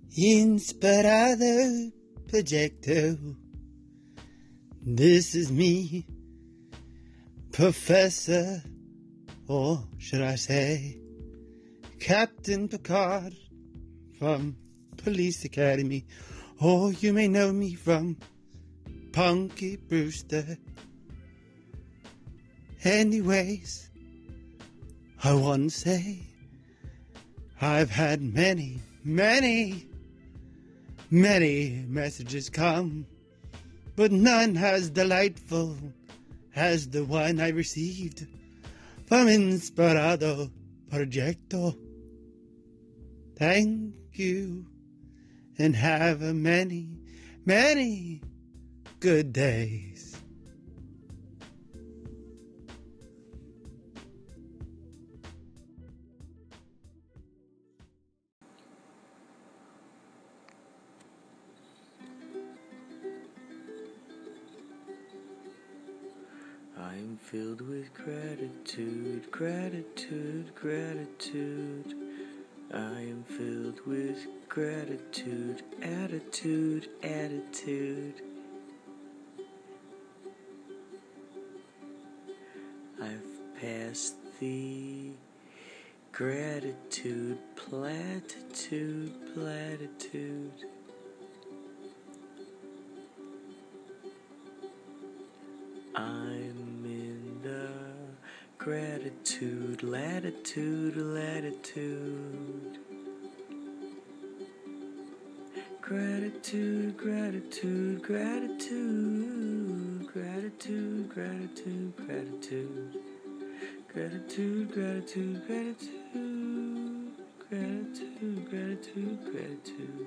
Inspirado Projecto. This is me, Professor, or should I say, Captain Picard from Police Academy. Or you may know me from Punky Brewster. Anyways, I want to say I've had many messages come, but none as delightful as the one I received from Inspirado Projecto. Thank you, and have a many good days. I'm filled with gratitude, gratitude, gratitude. I am filled with gratitude, attitude, attitude. I've passed the gratitude, platitude, platitude. I'm in the gratitude, latitude, latitude. Gratitude, gratitude, gratitude. Gratitude, gratitude, gratitude. Gratitude, gratitude, gratitude. Gratitude, gratitude, gratitude.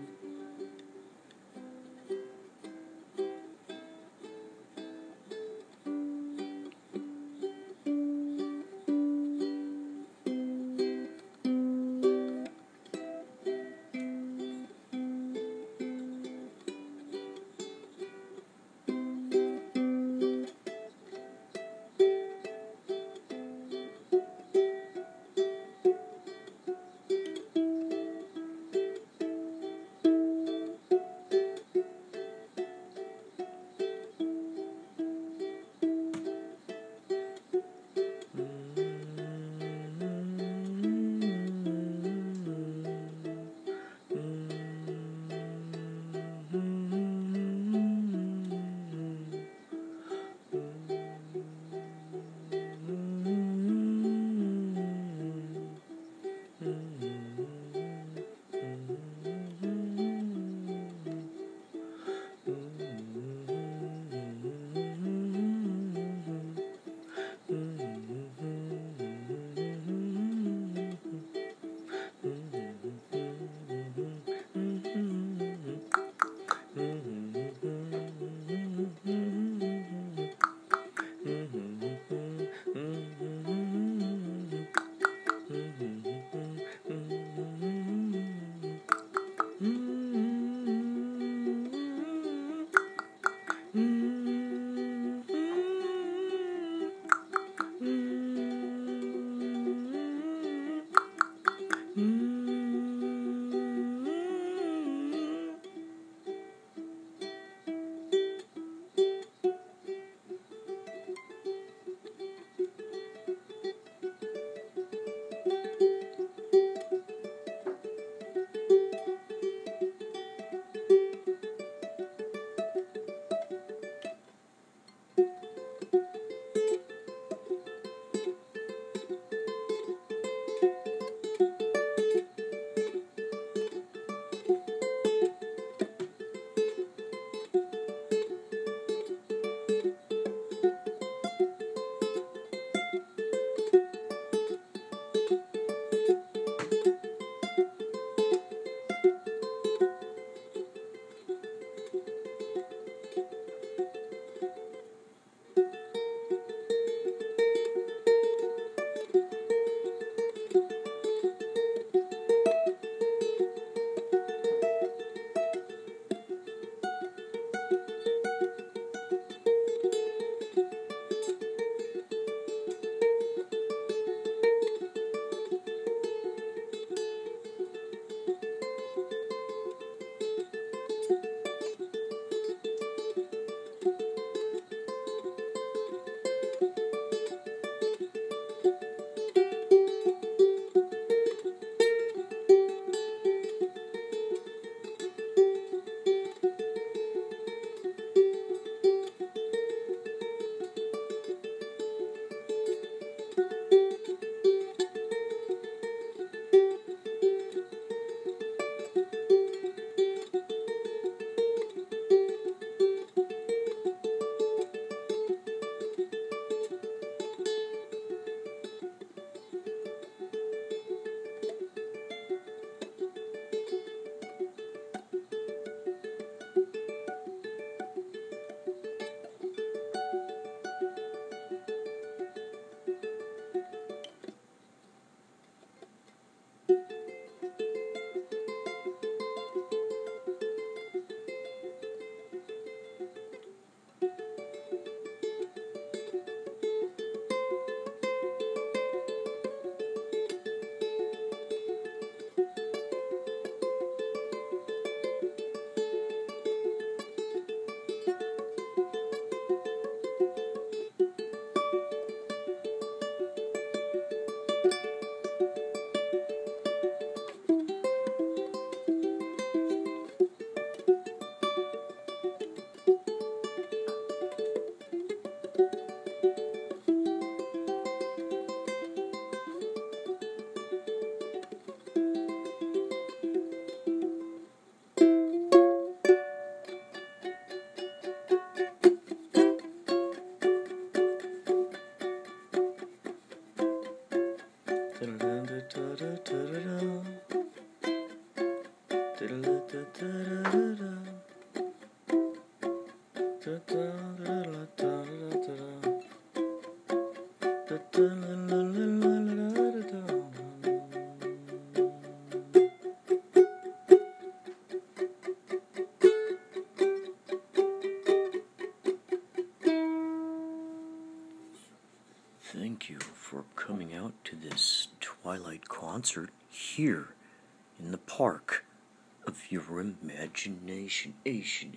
Thank you for coming out to this Twilight concert here in the park of your imagination. Asian.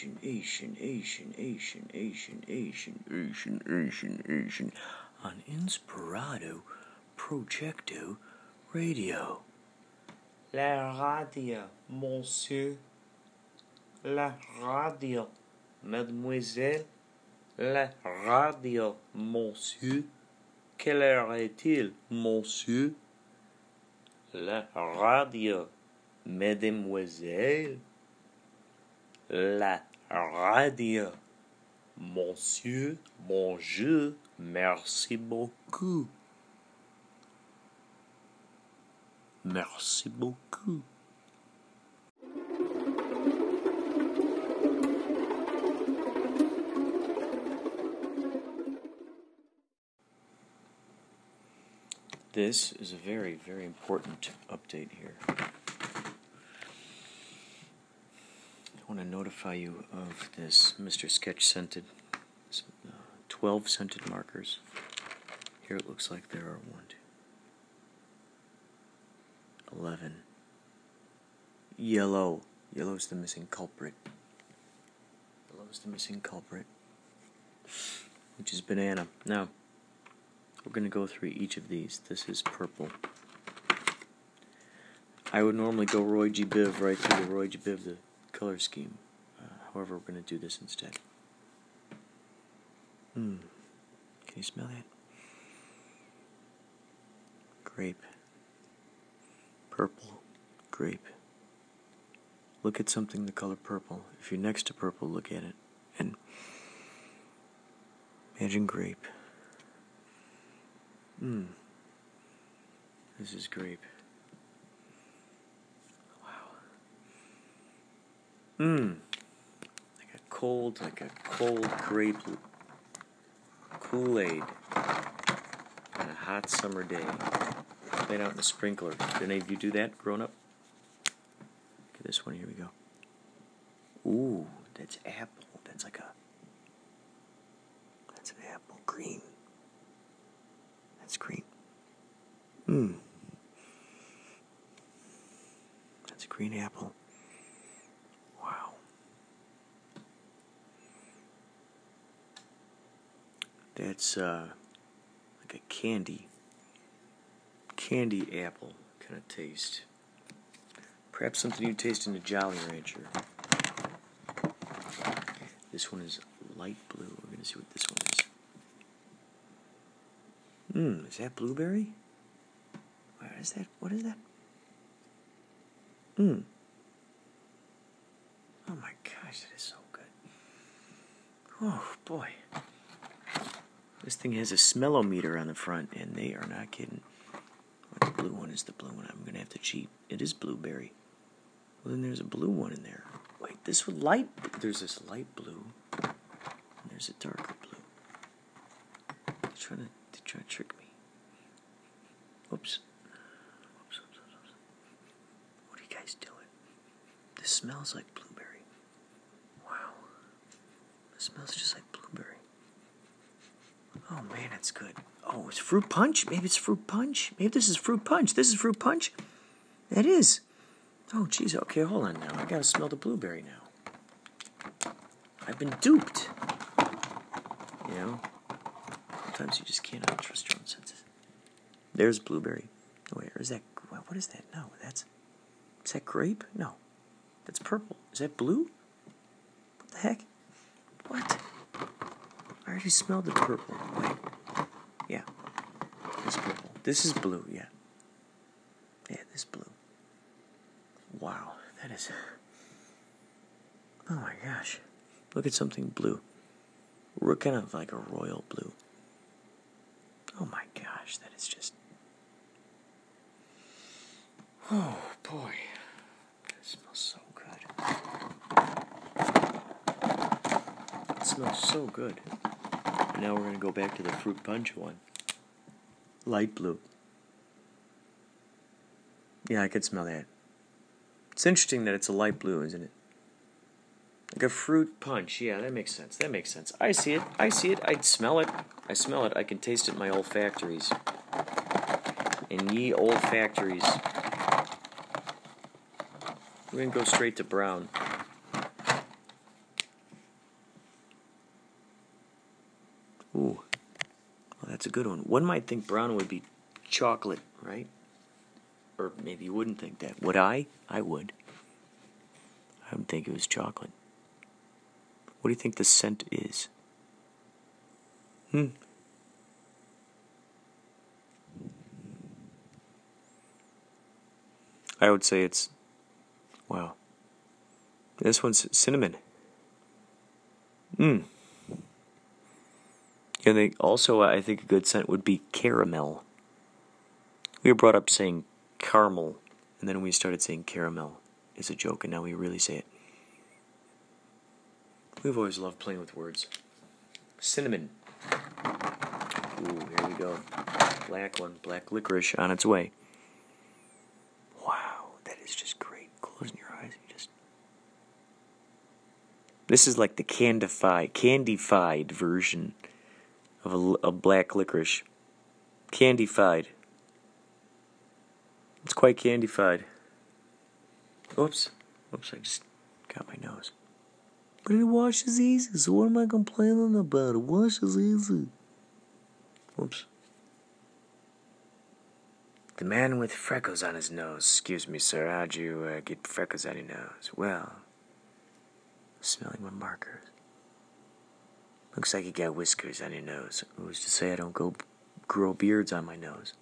On Inspirato Projecto Radio. La radio, monsieur. La radio, mademoiselle. La radio, monsieur. Quelle heure est-il, monsieur? La radio, mesdemoiselles. La radio, monsieur. Bonjour, merci beaucoup. Merci beaucoup. This is a very, very important update here. I want to notify you of this Mr. Sketch scented, 12 scented markers. Here it looks like there are 11. Yellow. Yellow is the missing culprit. Which is banana. Now, we're going to go through each of these. This is purple. I would normally go Roy G. Biv right through the Roy G. Biv, the color scheme. However, we're going to do this instead. Can you smell that? Grape. Purple. Grape. Look at something the color purple. If you're next to purple, look at it. And imagine grape. This is grape. Wow. Like a cold grape Kool-Aid on a hot summer day. Playing out in a sprinkler. Did any of you do that growing up? Look at this one. Here we go. Ooh, that's apple. That's an apple. Green. That's green. That's a green apple. Wow. That's like a candy apple kind of taste. Perhaps something you taste in a Jolly Rancher. This one is light blue. We're going to see what this one is. Is that blueberry? What is that? Oh my gosh, that is so good. Oh boy. This thing has a smellometer on the front, and they are not kidding. The blue one is the blue one. I'm going to have to cheat. It is blueberry. Well, then there's a blue one in there. Wait, there's this light blue, and there's a darker blue. They're trying to trick me. Oops. What are you guys doing? This smells like blueberry. Wow. This smells just like blueberry. Oh man, it's good. Oh, it's fruit punch? Maybe it's fruit punch? Maybe this is fruit punch. This is fruit punch? That is. Oh, geez. Okay, hold on now. I gotta smell the blueberry now. I've been duped. You know? Sometimes you just can't trust your own senses. There's blueberry. Oh, wait, or is that... What is that? No, is that grape? No. That's purple. Is that blue? What the heck? What? I already smelled the purple. Wait. Yeah. This purple. This is blue, yeah. Yeah, this blue. Wow, that is... Oh my gosh. Look at something blue. We're kind of like a royal blue. Oh my gosh, that is just... Oh boy. That smells smells so good. And now we're going to go back to the fruit punch one. Light blue. Yeah, I could smell that. It's interesting that it's a light blue, isn't it? Like a fruit punch. Yeah, that makes sense. That makes sense. I see it. I see it. I smell it. I smell it. I can taste it in my olfactories. In ye olfactories. We're going to go straight to brown. Ooh. Well, that's a good one. One might think brown would be chocolate, right? Or maybe you wouldn't think that. Would I? I would. I would think it was chocolate. What do you think the scent is? I would say it's... Wow. This one's cinnamon. And they also, I think a good scent would be caramel. We were brought up saying caramel, and then we started saying caramel as a joke, and now we really say it. We've always loved playing with words. Cinnamon. Ooh, here we go. Black one. Black licorice on its way. Wow, that is just great. Closing your eyes and just... This is like the candified version of a black licorice. Candified. It's quite candified. Oops, I just got my nose. But it washes easy, so what am I complaining about? It washes easy. Oops. The man with freckles on his nose. Excuse me, sir, how'd you get freckles on your nose? Well, smelling my markers. Looks like you got whiskers on your nose. Who's to say I don't go grow beards on my nose?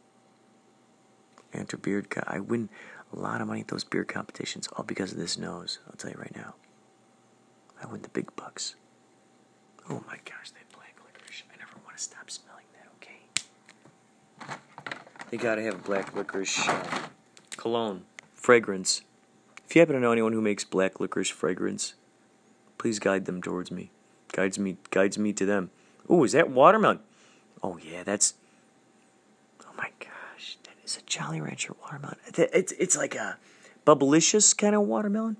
Enter beard. I win a lot of money at those beard competitions, all because of this nose. I'll tell you right now. I win the big bucks. Oh my gosh, that black licorice. I never want to stop smelling that, okay? They gotta have black licorice cologne, fragrance. If you happen to know anyone who makes black licorice fragrance, please guide them towards me. Guides me to them. Ooh, is that watermelon? Oh yeah, that's... Oh my gosh, that is a Jolly Rancher watermelon. It's like a bubblicious kind of watermelon.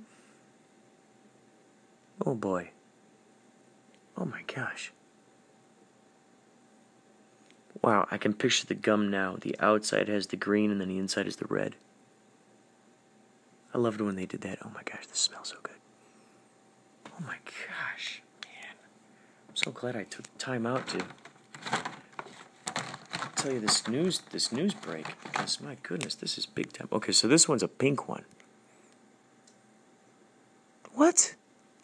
Oh boy. Oh my gosh. Wow, I can picture the gum now. The outside has the green and then the inside is the red. I loved when they did that. Oh my gosh, this smells so good. Oh my gosh, man. I'm so glad I took time out to tell you this news break, because my goodness, this is big time. Okay, so this one's a pink one. What?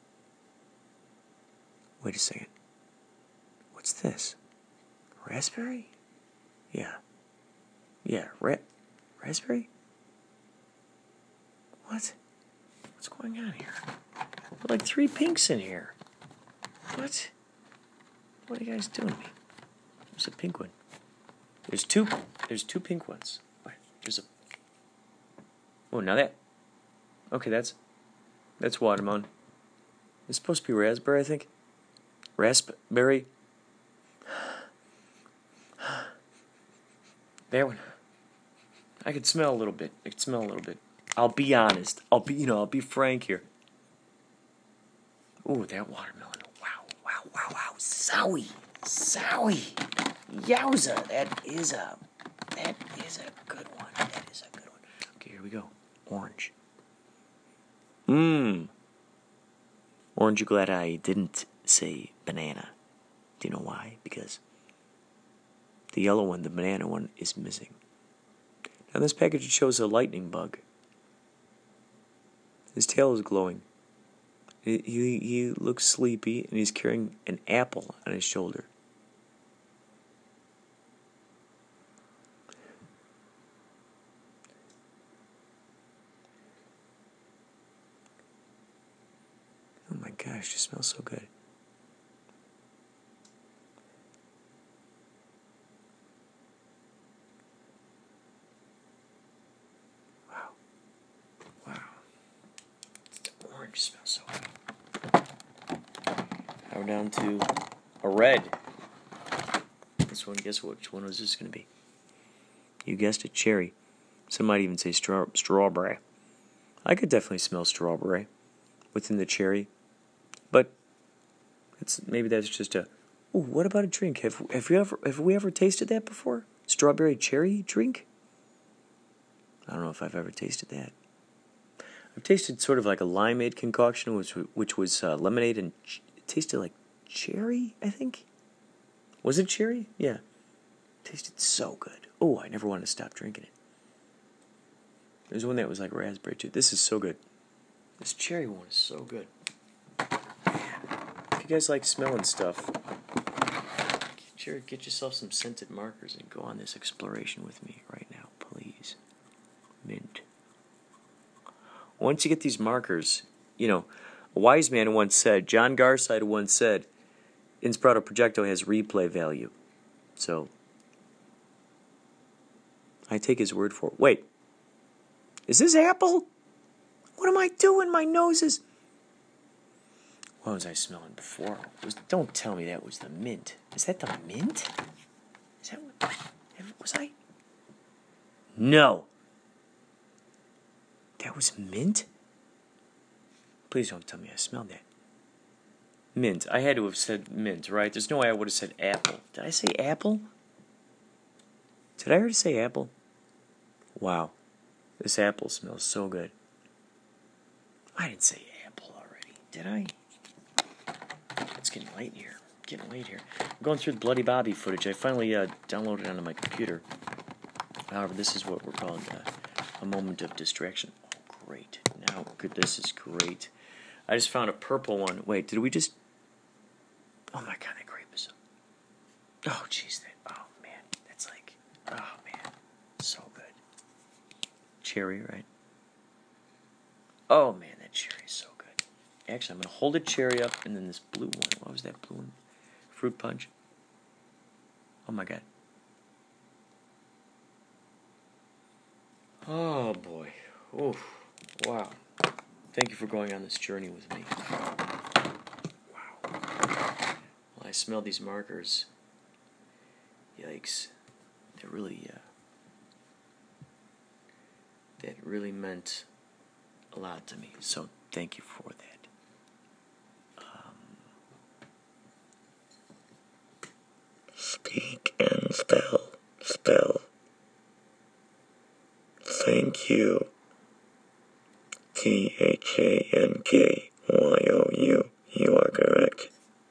Wait a second. What's this? Raspberry? Yeah. Yeah, raspberry? What? What's going on here? There are like 3 pinks in here. What? What are you guys doing to me? There's a pink one. There's two pink ones. What? There's a... Oh, now that... Okay, that's watermelon. It's supposed to be raspberry, I think. Raspberry. That one. I could smell a little bit. I'll be honest. I'll be frank here. Ooh, that watermelon. Wow. Zowie. Yowza. That is a good one. Okay, here we go. Orange. Orange, you glad I didn't say banana. Do you know why? Because the yellow one, the banana one, is missing. Now this package shows a lightning bug. His tail is glowing. He looks sleepy, and he's carrying an apple on his shoulder. Oh my gosh, it smells so good. Wow. The orange smells so good. we're down to a red. This one, guess which one was this going to be? You guessed it, cherry. Some might even say strawberry. I could definitely smell strawberry within the cherry, but maybe that's just a. Ooh, what about a drink? Have we ever tasted that before? Strawberry cherry drink? I don't know if I've ever tasted that. I've tasted sort of like a limeade concoction, which was lemonade, and it tasted like cherry, I think. Was it cherry? Yeah. It tasted so good. Oh, I never wanted to stop drinking it. There's one that was like raspberry, too. This is so good. This cherry one is so good. If you guys like smelling stuff, get yourself some scented markers and go on this exploration with me right now, please. Mint. Once you get these markers, a wise man once said, John Garside once said, Inspirato Projecto has replay value. So, I take his word for it. Wait, is this apple? What am I doing? My nose is... What was I smelling before? Don't tell me that was the mint. Is that the mint? Is that what... Was I... No. That was mint? Please don't tell me I smelled that. Mint. I had to have said mint, right? There's no way I would have said apple. Did I say apple? Did I already say apple? Wow. This apple smells so good. I didn't say apple already, did I? It's getting late here. I'm going through the Bloody Bobby footage. I finally downloaded it onto my computer. However, this is what we're calling a moment of distraction. Oh, great. Now, this is great. I just found a purple one. Wait, did we just... Oh my god, that grape is... Oh, jeez. Oh, man. That's like... Oh, man. So good. Cherry, right? Oh, man, that cherry is so good. Actually, I'm going to hold a cherry up, and then this blue one. What was that blue one? Fruit punch. Oh, my god. Oh, boy. Oof. Wow. Thank you for going on this journey with me. Wow. Well, I smell these markers. Yikes. That really meant a lot to me. So thank you for that. Speak and spell. Thank you. THANKYOU. You are correct.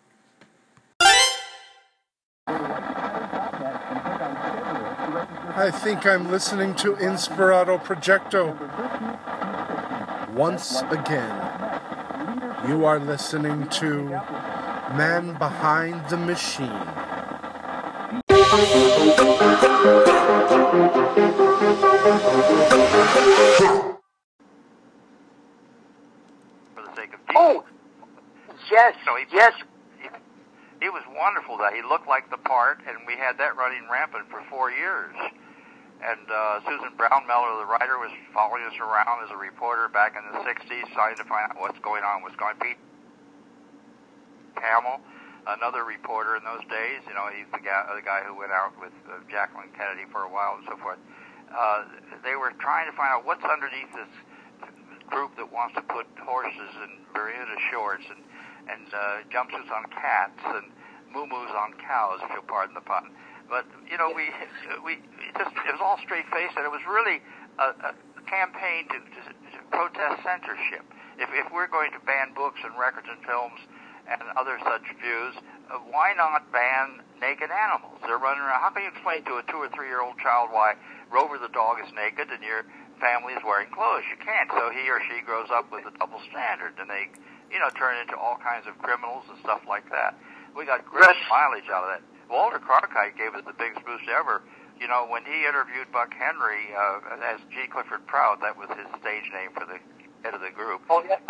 I think I'm listening to Inspirato Projecto. Once again, you are listening to Man Behind the Machine. For the sake of peace. Oh, yes, So yes. He was wonderful. That he looked like the part, and we had that running rampant for 4 years. And Susan Brownmiller, the writer, was following us around as a reporter back in the 60s, trying to find out what's going on. Pete Hamill, another reporter in those days. He's the guy who went out with Jacqueline Kennedy for a while and so forth. They were trying to find out what's underneath this group that wants to put horses in Bermuda shorts and jumpsuits on cats and muumuus on cows, if you'll pardon the pun. But it was all straight-faced, and it was really a campaign to protest censorship. If we're going to ban books and records and films and other such views, why not ban naked animals? They're running around. How can you explain to a 2 or 3-year-old child why Rover the dog is naked and your family is wearing clothes? You can't. So he or she grows up with a double standard, and they, turn into all kinds of criminals and stuff like that. We got great mileage out of that. Walter Cronkite gave us the biggest boost ever. When he interviewed Buck Henry as G. Clifford Prout, that was his stage name for the head of the group. Oh, yeah.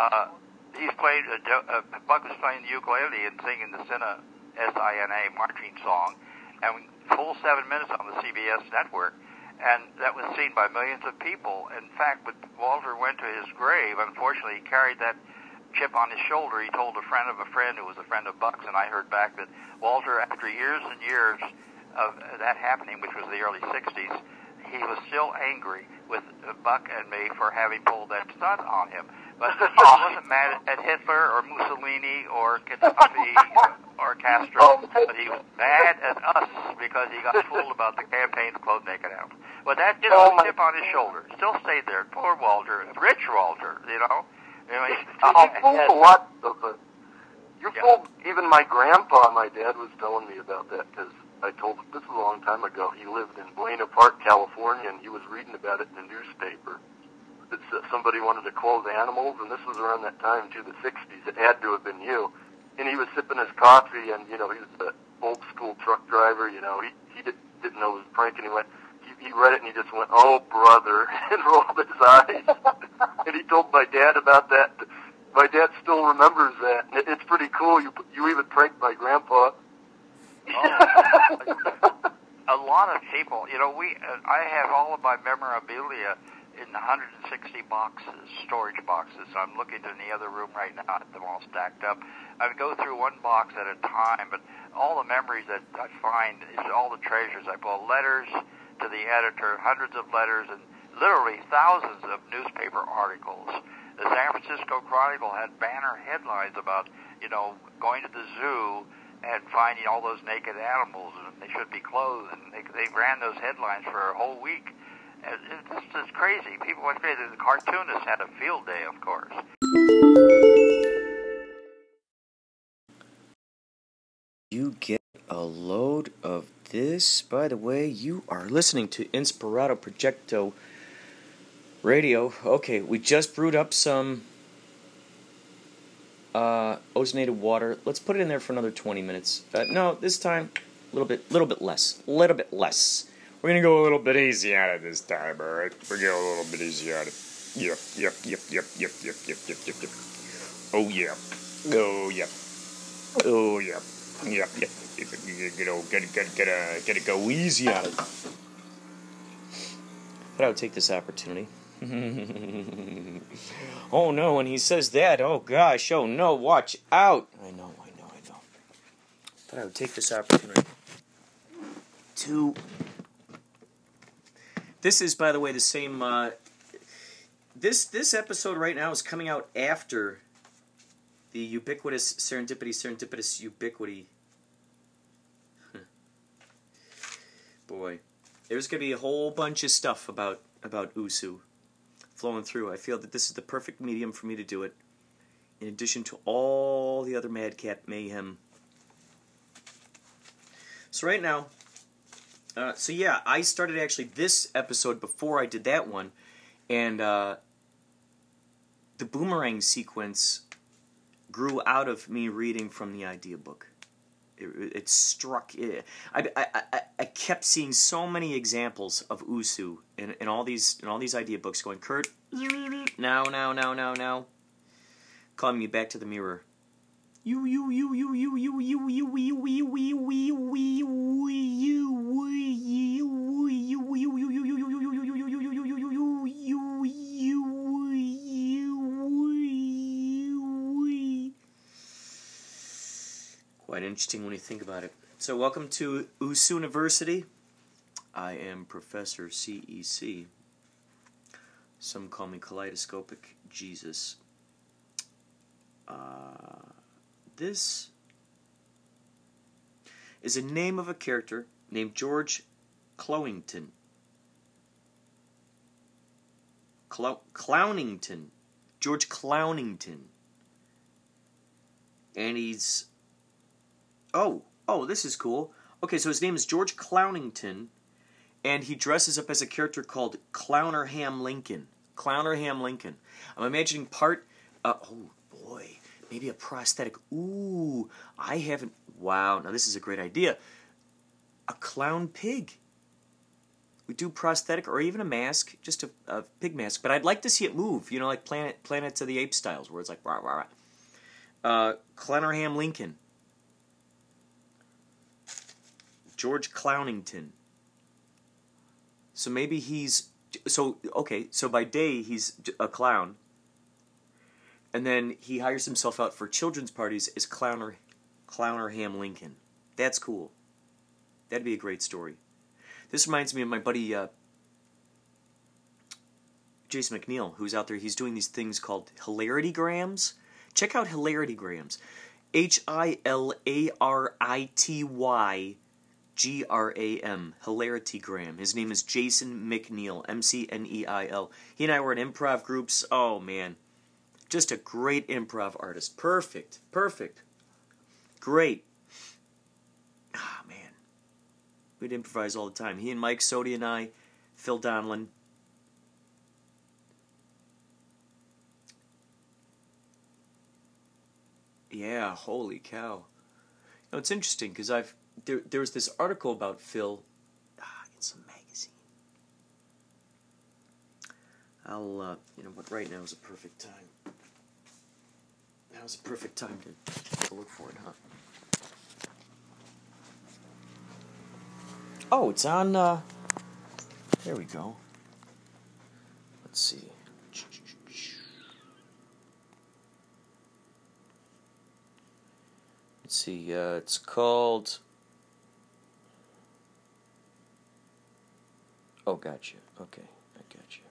Buck was playing the ukulele and singing the Sina, S-I-N-A, marching song, and full 7 minutes on the CBS network, and that was seen by millions of people. In fact, when Walter went to his grave, unfortunately, he carried that chip on his shoulder, he told a friend who was a friend of Buck's, and I heard back that Walter, after years and years of that happening, which was the early 60s, he was still angry with Buck and me for having pulled that stunt on him. But he wasn't mad at Hitler or Mussolini or Gaddafi or Castro, but he was mad at us because he got fooled about the campaign to close naked out. But that did a chip on his shoulder. Still stayed there. Poor Walter. Rich Walter, you know. You fooled even my grandpa. My dad was telling me about that because I told him, this was a long time ago. He lived in Buena Park, California, and he was reading about it in the newspaper. Somebody wanted to close animals, and this was around that time, too, the 60s. It had to have been you. And he was sipping his coffee, and, you know, he was an old-school truck driver, you know. He didn't know it was a prank, and he read it, and he just went, oh, brother, and rolled his eyes. And he told my dad about that. My dad still remembers that. It's pretty cool. You even pranked my grandpa. A lot of people, you know, I have all of my memorabilia in 160 boxes, storage boxes. So I'm looking in the other room right now at them all stacked up. I would go through one box at a time, but all the memories that I find is all the treasures. I pull letters to the editor, hundreds of letters, and literally thousands of newspaper articles. The San Francisco Chronicle had banner headlines about, you know, going to the zoo and finding all those naked animals, and they should be clothed, and they ran those headlines for a whole week. It's just crazy. People went crazy. The cartoonists had a field day, of course. You get a load of this. By the way, you are listening to Inspirato Projecto Radio. Okay, we just brewed up some ozonated water. Let's put it in there for another 20 minutes. No, this time a little bit less. We're gonna go a little bit easy on it this time, all right? We're going a little bit easy on it. Yep. Oh yeah. You know, gotta go easy on it. But I would take this opportunity. Oh no, when he says that, oh gosh, oh no, watch out. I know. But I would take this opportunity to... This is, by the way, the same... This episode right now is coming out after the ubiquitous serendipitous ubiquity. Boy. There's going to be a whole bunch of stuff about Usu flowing through. I feel that this is the perfect medium for me to do it, in addition to all the other Madcap mayhem. So right now, I started actually this episode before I did that one, and the boomerang sequence grew out of me reading from the idea book. It struck. I kept seeing so many examples of Usu in all these idea books. Going, Kurt, now, calling me back to the mirror. Quite interesting when you think about it. So welcome to Usu University. I am Professor CEC. Some call me Kaleidoscopic Jesus. This is a name of a character named George Clownington. Clownington. George Clownington. And he's... Oh, this is cool. Okay, so his name is George Clownington, and he dresses up as a character called Clownerham Lincoln. Clownerham Lincoln. I'm imagining part... oh, boy. Maybe a prosthetic. Ooh, I haven't... Wow, now this is a great idea. A clown pig. We do prosthetic or even a mask, just a pig mask. But I'd like to see it move, you know, like Planet of the Apes styles, where it's like... Rah, rah, rah. Clownerham Lincoln. George Clownington. So maybe he's... So by day, he's a clown. And then he hires himself out for children's parties as Clowner Ham Lincoln. That's cool. That'd be a great story. This reminds me of my buddy Jason McNeil, who's out there. He's doing these things called Hilaritygrams. Check out Hilaritygrams. HILARITYGRAM. Hilaritygram. His name is Jason McNeil. McNeil. He and I were in improv groups. Oh, man. Just a great improv artist. Perfect. Great. Ah, man. We'd improvise all the time. He and Mike Sodi and I, Phil Donlin. Yeah, holy cow. You know, it's interesting because there was this article about Phil in some magazine. You know what, right now is a perfect time. Now's a perfect time to look for it, huh? Oh, it's on, there we go. Let's see. Let's see, it's called... Oh, gotcha. Okay, I gotcha.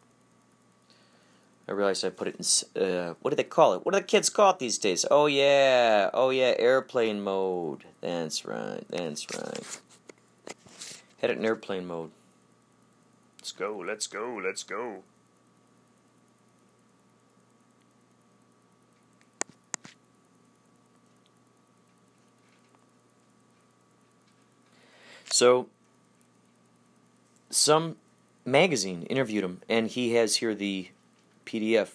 I realized I put it in, what do they call it? What do the kids call it these days? Oh, yeah, airplane mode. That's right. Had it in airplane mode. Let's go. So, some magazine interviewed him, and he has here the PDF.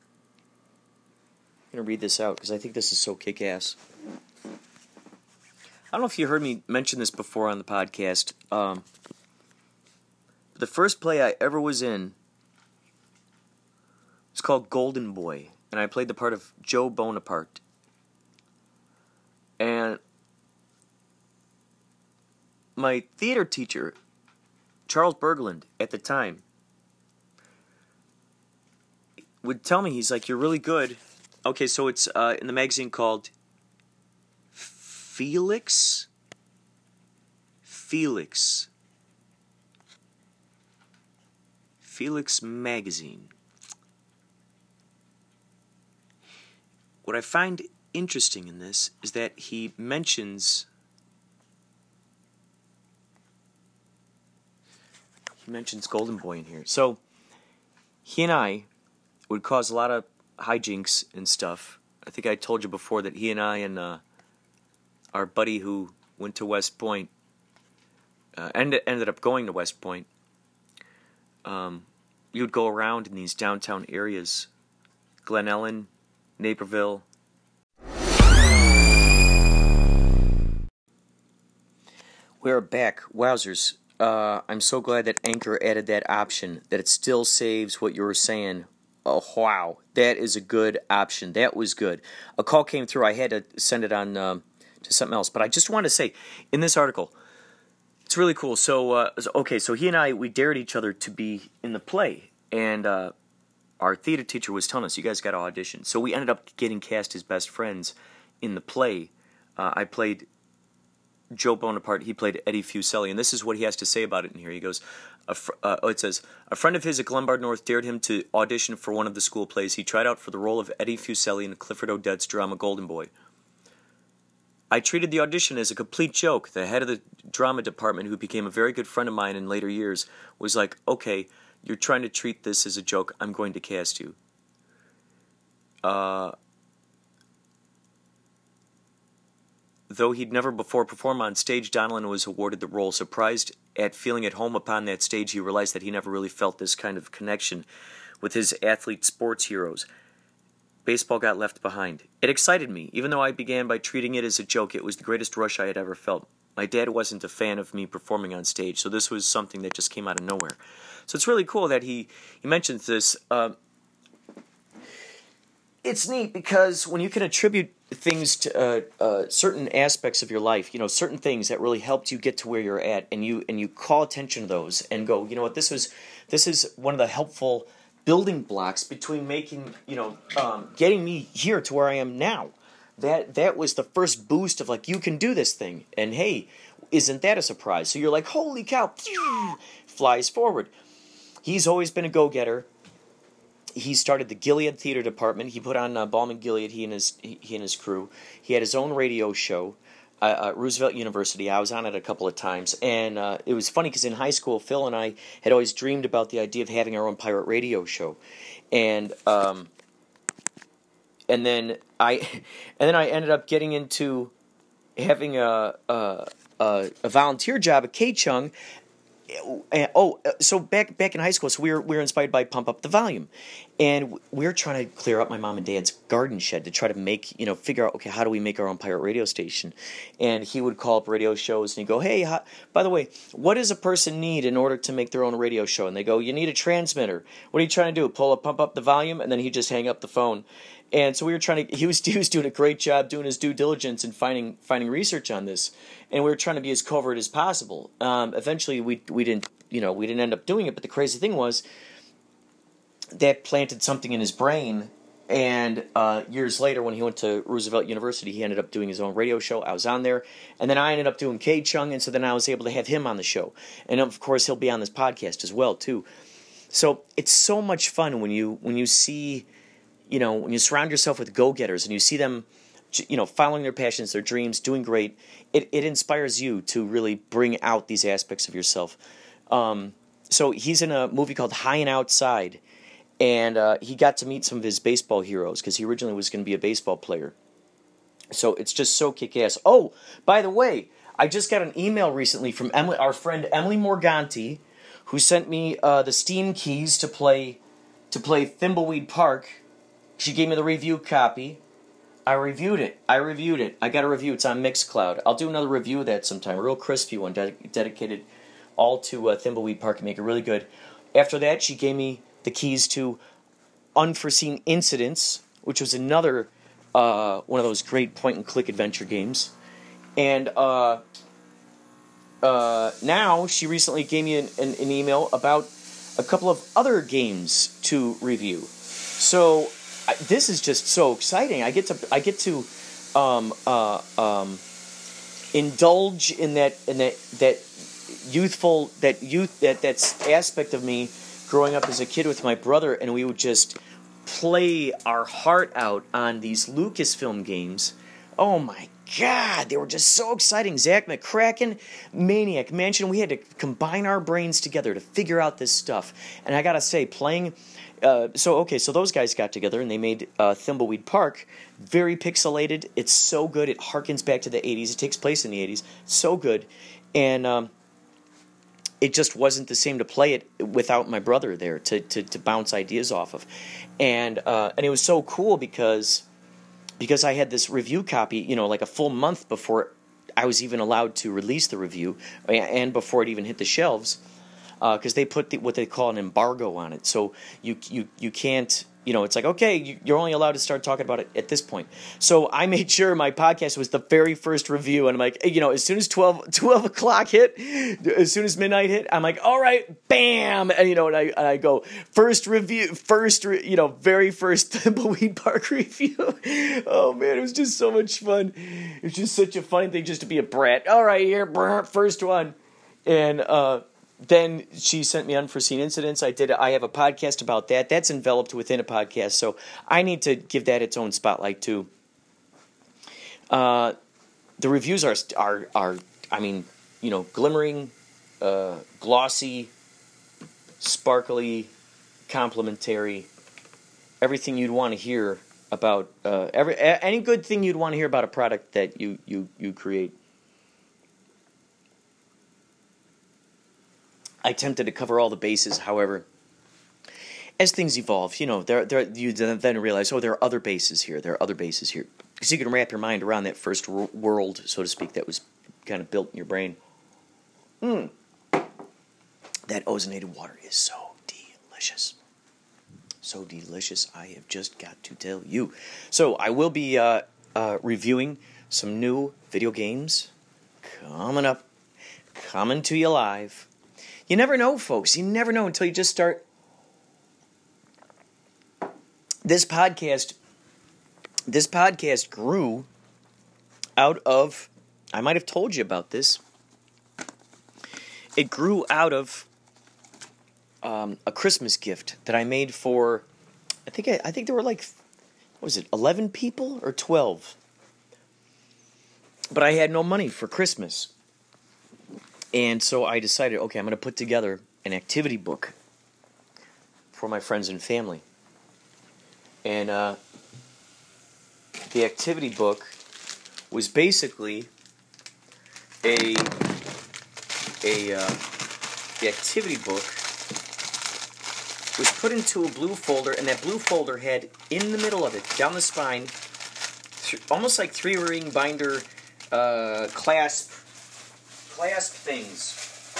I'm going to read this out, because I think this is so kick-ass. I don't know if you heard me mention this before on the podcast. The first play I ever was in, it's called Golden Boy, and I played the part of Joe Bonaparte. And my theater teacher, Charles Berglund, at the time, would tell me, he's like, you're really good. Okay, so it's in the magazine called Felix magazine. What I find interesting in this is that he mentions Golden Boy in here. So he and I would cause a lot of hijinks and stuff. I think I told you before that he and I and our buddy who went to West Point ended up going to West Point. We would go around in these downtown areas, Glen Ellen, Naperville. We're back. Wowzers. I'm so glad that Anchor added that option, that it still saves what you were saying. Oh, wow. That is a good option. That was good. A call came through. I had to send it on to something else. But I just wanted to say, in this article, it's really cool. So, so he and I, we dared each other to be in the play. And our theater teacher was telling us, you guys got to audition. So we ended up getting cast as best friends in the play. I played Joe Bonaparte, he played Eddie Fuseli, and this is what he has to say about it in here. He goes, it says, a friend of his at Glenbard North dared him to audition for one of the school plays. He tried out for the role of Eddie Fuseli in Clifford Odets' drama Golden Boy. I treated the audition as a complete joke. The head of the drama department, who became a very good friend of mine in later years, was like, okay, you're trying to treat this as a joke. I'm going to cast you. Though he'd never before performed on stage, Donlin was awarded the role. Surprised at feeling at home upon that stage, he realized that he never really felt this kind of connection with his athlete sports heroes. Baseball got left behind. It excited me. Even though I began by treating it as a joke, it was the greatest rush I had ever felt. My dad wasn't a fan of me performing on stage, so this was something that just came out of nowhere. So it's really cool that he mentions this. It's neat because when you can attribute things to certain aspects of your life, you know, certain things that really helped you get to where you're at, and you call attention to those and go, you know what, this is one of the helpful building blocks between making, getting me here to where I am now. That was the first boost of like, you can do this thing. And hey, isn't that a surprise? So you're like, holy cow, flies forward. He's always been a go-getter. He started the Gilead Theater Department. He put on Ballman Gilead, he and his crew. He had his own radio show, Roosevelt University. I was on it a couple of times. And it was funny because in high school, Phil and I had always dreamed about the idea of having our own pirate radio show. And then I ended up getting into having a volunteer job at K-Chung. So back in high school, so we were inspired by Pump Up the Volume, and we were trying to clear up my mom and dad's garden shed to try to make, figure out, okay, how do we make our own pirate radio station? And he would call up radio shows and he'd go, hey, by the way, what does a person need in order to make their own radio show? And they go, you need a transmitter. What are you trying to do? Pump up the volume? And then he'd just hang up the phone. And so we were he was doing a great job doing his due diligence and finding research on this, and we were trying to be as covert as possible. Eventually, we didn't end up doing it. But the crazy thing was that planted something in his brain. And years later, when he went to Roosevelt University, he ended up doing his own radio show. I was on there, and then I ended up doing K-Chung, and so then I was able to have him on the show. And of course, he'll be on this podcast as well too. So it's so much fun when you see. When you surround yourself with go-getters and you see them, following their passions, their dreams, doing great, it inspires you to really bring out these aspects of yourself. So he's in a movie called High and Outside, and he got to meet some of his baseball heroes because he originally was going to be a baseball player. So it's just so kick-ass. Oh, by the way, I just got an email recently from our friend Emily Morganti, who sent me the Steam keys to play Thimbleweed Park. She gave me the review copy. I reviewed it. I got a review. It's on Mixcloud. I'll do another review of that sometime. A real crispy one dedicated all to Thimbleweed Park and make it really good. After that, she gave me the keys to Unforeseen Incidents, which was another one of those great point-and-click adventure games. And now she recently gave me an email about a couple of other games to review. So this is just so exciting. I get to indulge in that aspect of me growing up as a kid with my brother, and we would just play our heart out on these Lucasfilm games. Oh my God, they were just so exciting. Zach McCracken, Maniac Mansion. We had to combine our brains together to figure out this stuff. And I gotta say, playing. So those guys got together and they made Thimbleweed Park. Very pixelated. It's so good. It harkens back to the 80s. It takes place in the 80s. So good. And it just wasn't the same to play it without my brother there to bounce ideas off of. And it was so cool because I had this review copy, like a full month before I was even allowed to release the review and before it even hit the shelves. Because they put what they call an embargo on it, so you can't, it's like, okay, you're only allowed to start talking about it at this point. So I made sure my podcast was the very first review, and I'm like, as soon as 12 o'clock hit, as soon as midnight hit, I'm like, all right, bam, and and I go very first Thimbleweed Park review. Oh man, it was just so much fun. It was just such a fun thing just to be a brat. All right, here, first one, and then she sent me Unforeseen Incidents. I have a podcast about that. That's enveloped within a podcast, so I need to give that its own spotlight too. The reviews are glimmering, glossy, sparkly, complimentary. Everything you'd want to hear about any good thing you'd want to hear about a product that you create. I attempted to cover all the bases, however, as things evolve, you then realize, there are other bases here. Because you can wrap your mind around that first world, so to speak, that was kind of built in your brain. That ozonated water is so delicious. So delicious, I have just got to tell you. So I will be reviewing some new video games coming to you live. You never know, folks. You never know until you just start this podcast grew out of, I might have told you about this. It grew out of a Christmas gift that I made for, I think there were like, what was it, 11 people or 12? But I had no money for Christmas. And so I decided, okay, I'm going to put together an activity book for my friends and family. And the activity book was basically the activity book was put into a blue folder, and that blue folder had in the middle of it, down the spine, almost like 3-ring binder clasp things.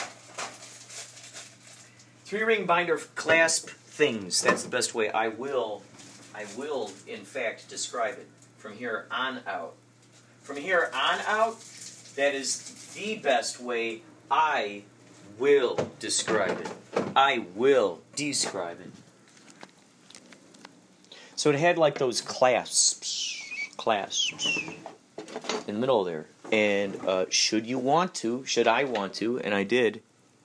3-ring binder clasp things. That's the best way. I will in fact describe it from here on out. From here on out, that is the best way I will describe it. I will describe it. So it had like those clasps in the middle there. And should I want to, and I did.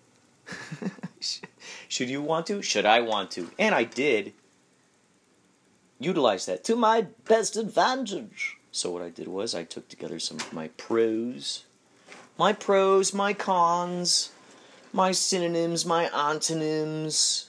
Should you want to? Should I want to? And I did utilize that to my best advantage. So what I did was I took together some of my pros, my cons, my synonyms, my antonyms,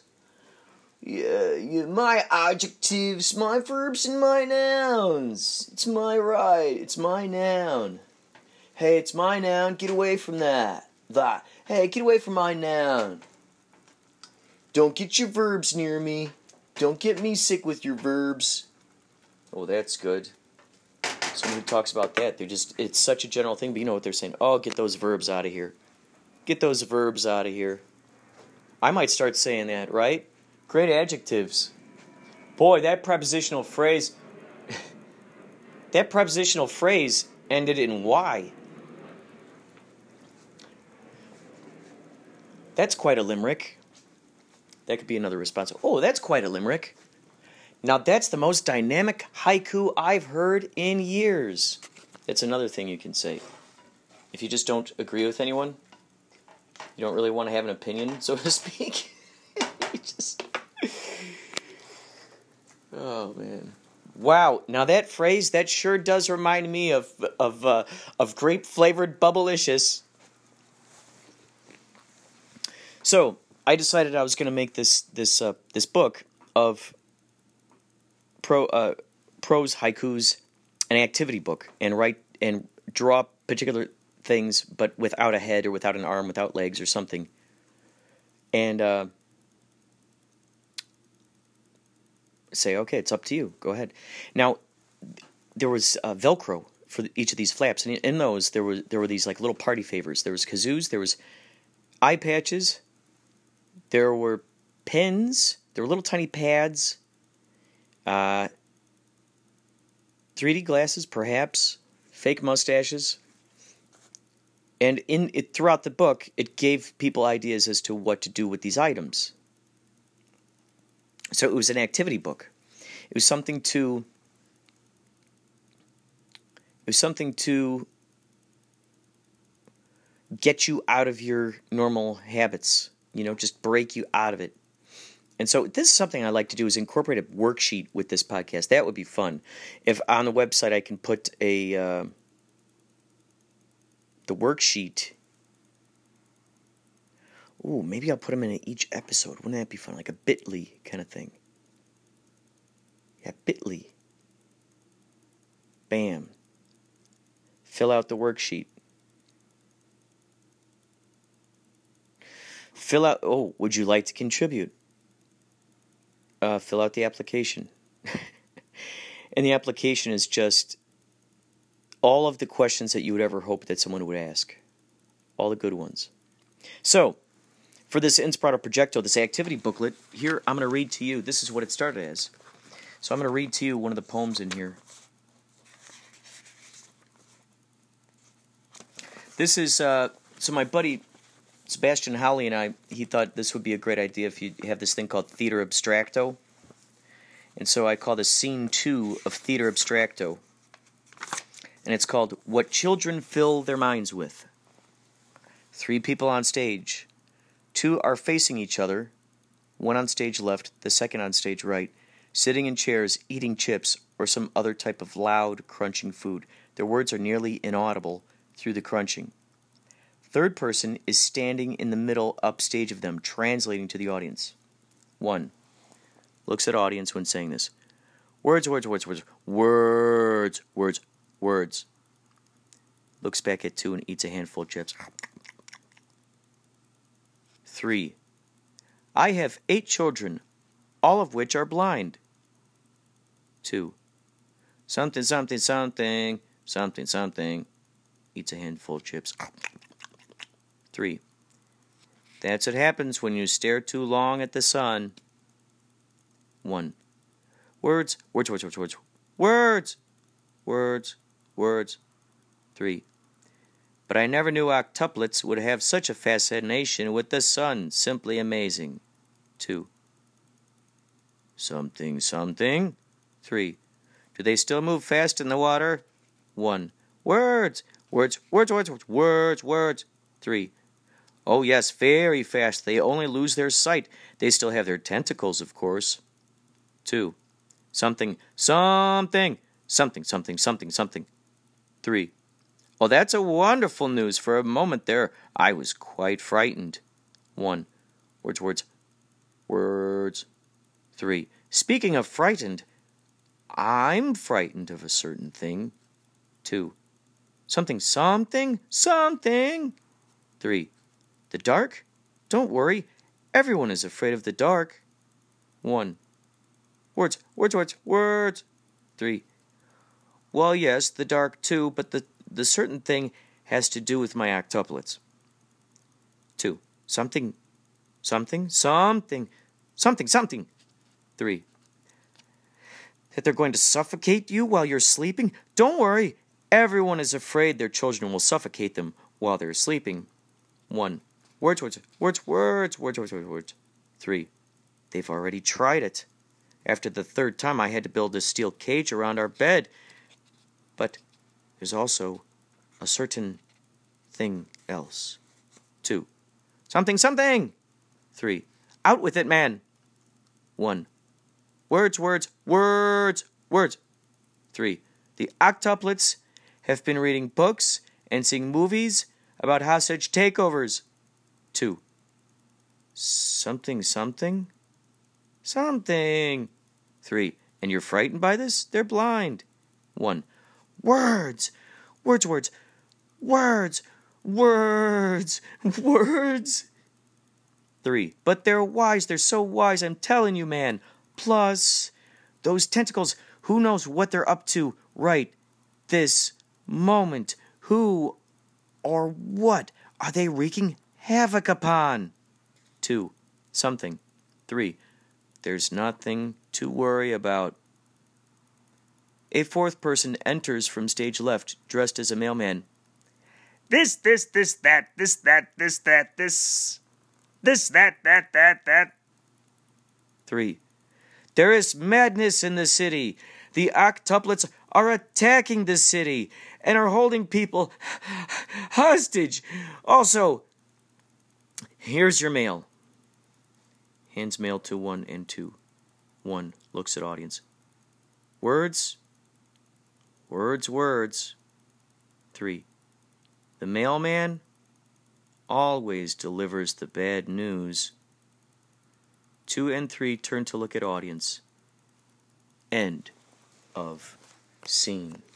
my adjectives, my verbs, and my nouns. It's my right. It's my noun. Hey, it's my noun. Get away from that. Hey, get away from my noun. Don't get your verbs near me. Don't get me sick with your verbs. Oh, that's good. Someone who talks about that, it's such a general thing, but you know what they're saying. Oh, get those verbs out of here. Get those verbs out of here. I might start saying that, right? Great adjectives. Boy, that prepositional phrase ended in Y. That's quite a limerick. That could be another response. Oh, that's quite a limerick. Now that's the most dynamic haiku I've heard in years. That's another thing you can say. If you just don't agree with anyone, you don't really want to have an opinion, so to speak. Oh man. Wow. Now that phrase, that sure does remind me of grape flavored Bubblicious. So I decided I was going to make this book of prose haikus, an activity book, and write and draw particular things, but without a head or without an arm, without legs or something, and say, okay, it's up to you. Go ahead. Now, there was Velcro for each of these flaps, and in those there were these like little party favors. There was kazoos, there was eye patches. There were pins. There were little tiny pads. 3D glasses, perhaps. Fake mustaches. And throughout the book, it gave people ideas as to what to do with these items. So it was an activity book. It was something to get you out of your normal habits. Just break you out of it. And so this is something I like to do, is incorporate a worksheet with this podcast. That would be fun. If on the website I can put the worksheet. Ooh, maybe I'll put them in each episode. Wouldn't that be fun? Like a Bitly kind of thing. Yeah, Bitly. Bam. Fill out the worksheet. Would you like to contribute? Fill out the application. And the application is just all of the questions that you would ever hope that someone would ask. All the good ones. So, for this Inspirato Projecto, this activity booklet, here I'm going to read to you. This is what it started as. So I'm going to read to you one of the poems in here. This is, so my buddy Sebastian Howley and he thought this would be a great idea if you have this thing called Theater Abstracto. And so I call this Scene 2 of Theater Abstracto. And it's called What Children Fill Their Minds With. 3 people on stage. 2 are facing each other. 1 on stage left, the second on stage right, sitting in chairs, eating chips, or some other type of loud, crunching food. Their words are nearly inaudible through the crunching. Third person is standing in the middle upstage of them, translating to the audience. 1. Looks at audience when saying this. Words, words, words, words, words, words, words. Looks back at 2 and eats a handful of chips. 3. I have 8 children, all of which are blind. 2. Something, something, something, something, something. Eats a handful of chips. 3. That's what happens when you stare too long at the sun. 1. Words, words, words, words, words, words, words, words. 3. But I never knew octuplets would have such a fascination with the sun. Simply amazing. 2. Something, something. 3. Do they still move fast in the water? 1. Words, words, words, words, words, words, words. 3. Oh, yes, very fast. They only lose their sight. They still have their tentacles, of course. 2. Something, something, something, something, something, something. 3. Oh, that's a wonderful news. For a moment there, I was quite frightened. 1. Words, words, words. 3. Speaking of frightened, I'm frightened of a certain thing. 2. Something, something, something. 3. The dark? Don't worry. Everyone is afraid of the dark. 1. Words, words, words, words. 3. Well, yes, the dark too, but the certain thing has to do with my octuplets. 2. Something, something, something, something, something. 3. That they're going to suffocate you while you're sleeping? Don't worry. Everyone is afraid their children will suffocate them while they're sleeping. 1. Words, words, words, words, words, words, words, words. 3. They've already tried it. After the 3rd time, I had to build a steel cage around our bed. But there's also a certain thing else. 2. Something, something. 3. Out with it, man. 1. Words, words, words, words. 3. The octuplets have been reading books and seeing movies about hostage takeovers. 2. Something, something, something. 3. And you're frightened by this? They're blind. 1. Words, words, words, words, words, words. 3. But they're wise. They're so wise. I'm telling you, man. Plus, those tentacles, who knows what they're up to right this moment? Who or what are they wreaking havoc upon? 2. Something. 3. There's nothing to worry about. A 4th person enters from stage left, dressed as a mailman. This, that, this, that, that. 3. There is madness in the city. The octuplets are attacking the city and are holding people hostage. Also, here's your mail. Hands mail to 1 and 2. 1 looks at audience. Words, words, words. 3. The mailman always delivers the bad news. 2 and 3 turn to look at audience. End of scene.